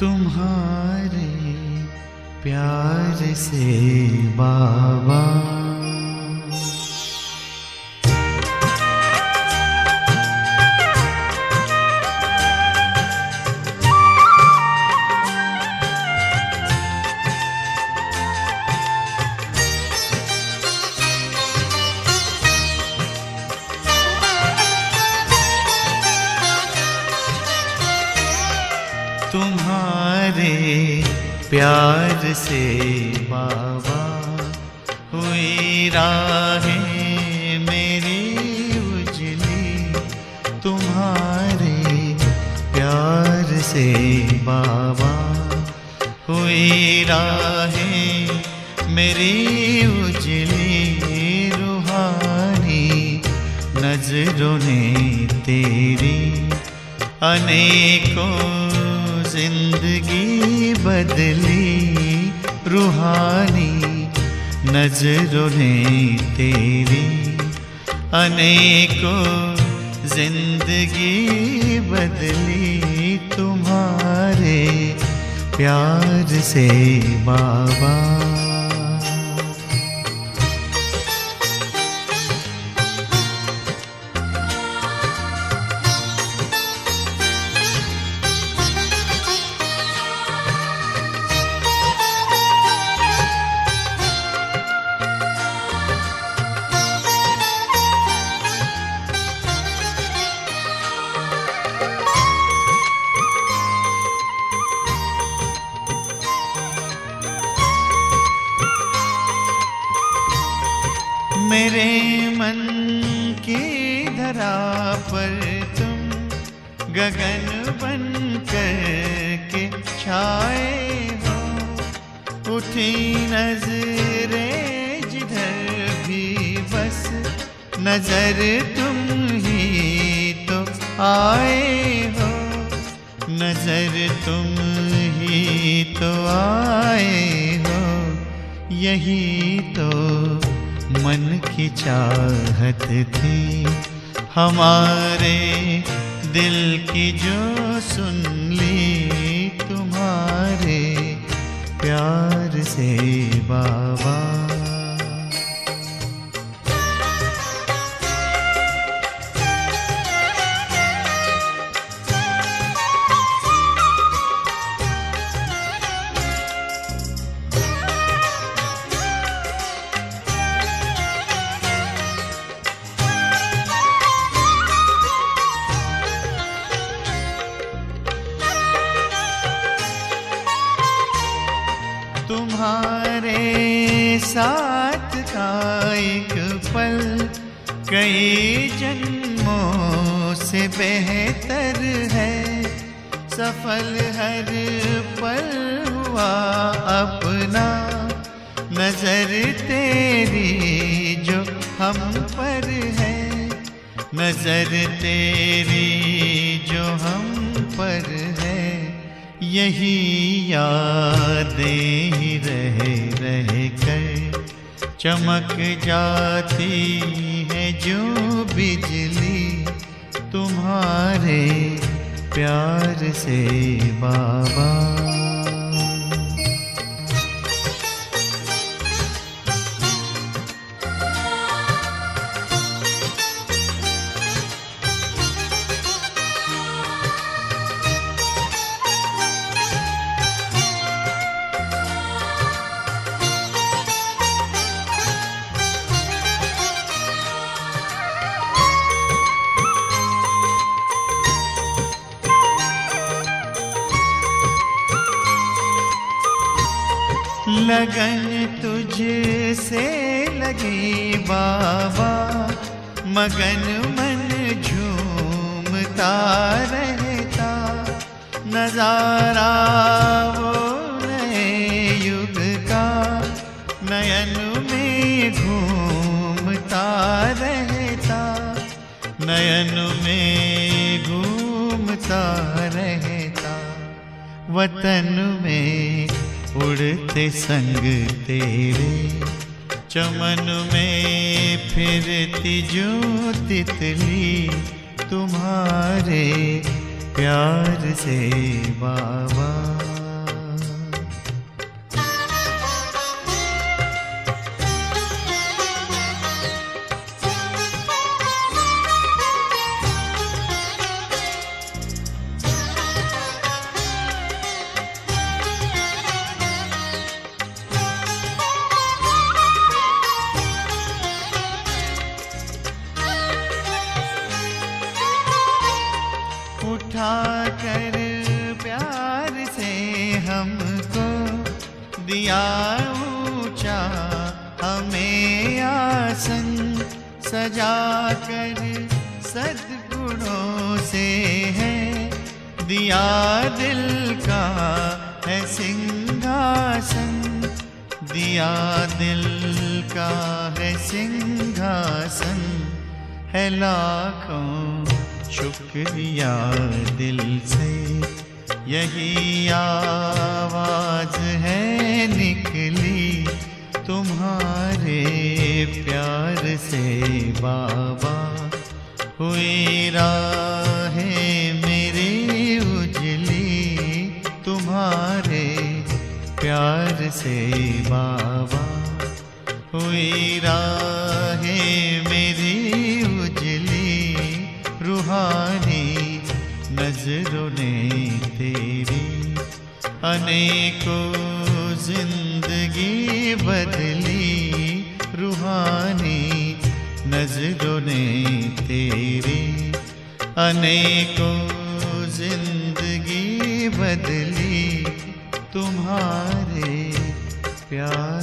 तुम्हारे प्यार से बाबा। तुम्हारे प्यार से बाबा हुई राहें मेरी उजली। तुम्हारे प्यार से बाबा हुई राहें मेरी उजली। रूहानी नजरों ने तेरी अनेकों जिंदगी बदली। रूहानी नजरों ने तेरी अनेकों जिंदगी बदली। तुम्हारे प्यार से बाबा। मेरे मन की धरा पर तुम गगन बन कर के छाए हो। उठी नजरें जिधर भी बस नजर तुम ही तो आए हो। नजर तुम ही तो आए हो। यही तो मन की चाहत थी हमारे दिल की जो सुन ली। तुम्हारे प्यार से बाबा। तुम्हारे साथ का एक पल कई जन्मों से बेहतर है। सफल हर पल हुआ अपना। नजर तेरी जो हम पर है। नजर तेरी जो हम पर है। यही यादें ही रह कर चमक जाती है जो बिजली। तुम्हारे प्यार से बाबा। लगन तुझसे लगी बाबा। मगन मन झूमता रहता। नजारा वो नए युग का नयन में घूमता रहता। नयन में घूमता रहता। वतन में उड़ते संग तेरे। चमन में फिरती जो तितली। तुम्हारे प्यार से बाबा। उठाकर प्यार से हमको दिया ऊंचा, हमें आसन सजाकर सद्गुणों से है दिया, दिल का है सिंहासन, दिया दिल का है सिंहासन, है लाखों शुक्रिया दिल से, यही आवाज है निकली तुम्हारे प्यार से बाबा। हुई राहें मेरी उजली तुम्हारे प्यार से बाबा, हुई राहें मेरी उजली रूहानी नजरों ने तेरी, अनेकों जिंदगी बदली रूहानी नजरों ने तेरी, अनेकों जिंदगी बदली तुम्हारे प्यार